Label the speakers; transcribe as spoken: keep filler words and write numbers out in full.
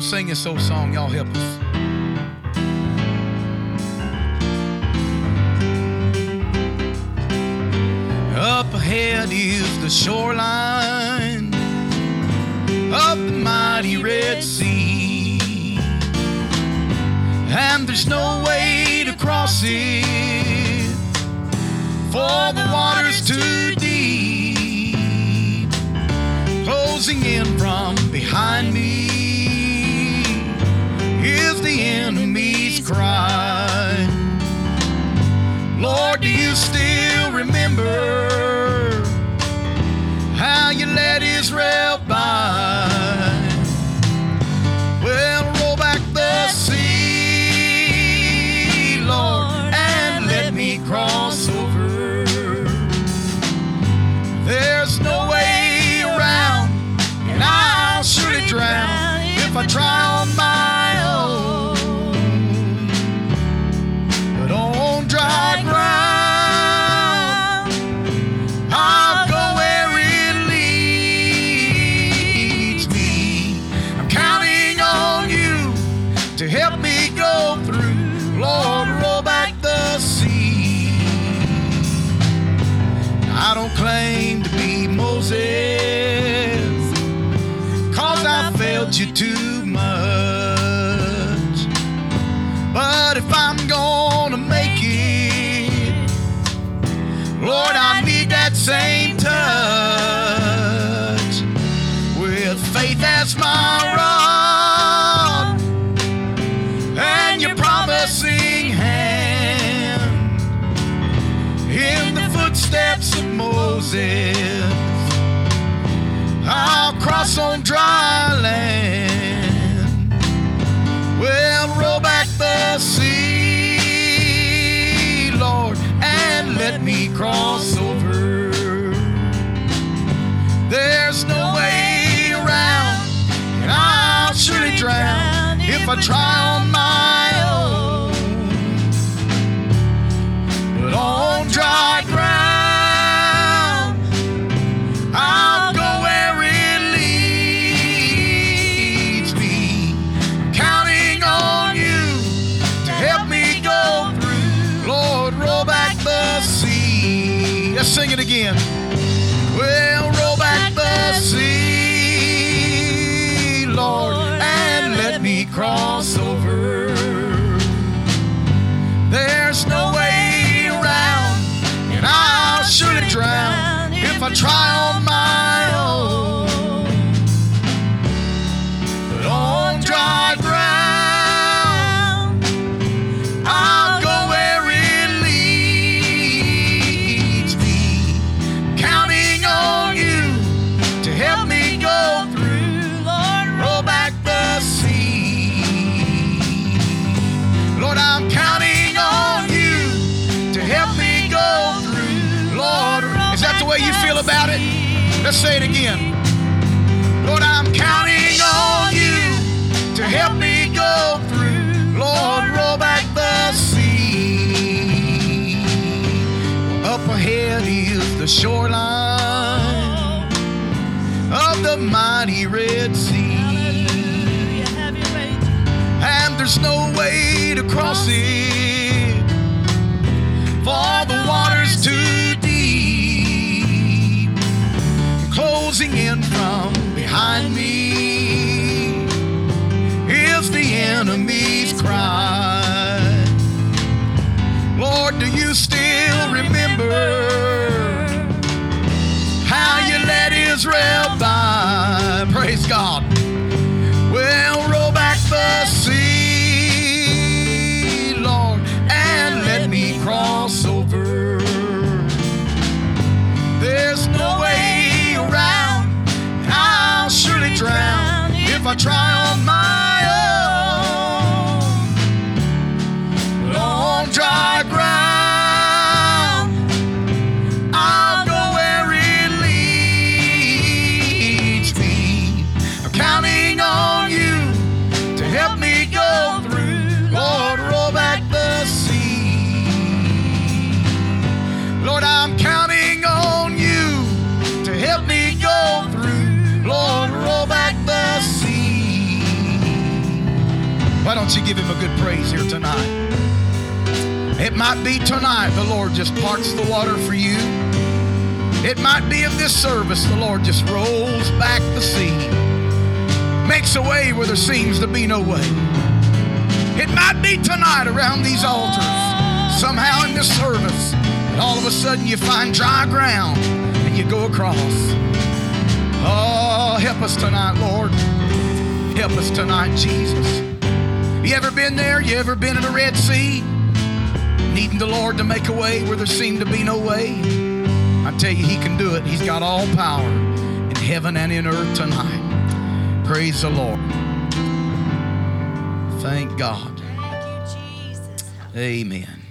Speaker 1: to sing this old song. Y'all help us. Up ahead is the shoreline of the mighty Red Sea, and there's no way to cross it, for the water's too deep. Closing in from behind me is the enemy's cry. Lord, do you still remember how you led Israel by? Well, roll back the sea, Lord, and let me cross over. There's no way around, and I'll surely drown if I try on my own. But on dry ground, I'll go where it leads me. I'm counting on you to help me go through. Lord, roll back the sea. I don't claim to be Moses, 'cause I failed you too much. But if I'm gonna make it, Lord, I need that same touch, with faith as my rod and your promising hand. In the footsteps of Moses, I'll cross on dry land. Well, roll back the sea, Lord, and let me cross over. There's no way around, and I'll surely drown if I try on my own. But on dry ground, I'll go where it leads me. Counting on you to help me go through. Lord, roll back the sea. Let's sing it again. Well, roll back the sea, Lord, and let me cross over. There's no way around, and I'll surely drown if I try on my own. But on dry ground, I'll go where it leads me. Counting on you to help me go through. Lord, roll back the sea. Lord, I'm counting on you to help me go through. Lord, is that the way you feel about it? Let's say it again. Lord, I'm counting on you to help me go through. Lord, roll back the sea. Up ahead is the shoreline of the mighty Red Sea, and there's no way to cross it, for the water's too deep. Closing in from behind me is the enemy's cry. Lord, do you still remember how you led Israel by? Praise God. Well, roll back the sea, Lord, and let me cross over. There's no way around, and I'll surely drown if I try on my own. But on dry ground, I'll go where it leads me. I'm counting on you to help me go through. Lord, roll back the sea. Lord, I'm counting on you to help me go through. Lord, roll back the sea. Why don't you give him a good praise here tonight? It might be tonight the Lord just parts the water for you. It might be in this service the Lord just rolls back the sea, makes a way where there seems to be no way. It might be tonight around these altars, somehow in this service, and all of a sudden you find dry ground and you go across. Oh, help us tonight, Lord. Help us tonight, Jesus. You ever been there? You ever been at a Red Sea, needing the Lord to make a way where there seemed to be no way? I tell you, he can do it. He's got all power in heaven and in earth tonight. Praise the Lord. Thank God.
Speaker 2: Thank you, Jesus.
Speaker 1: Amen.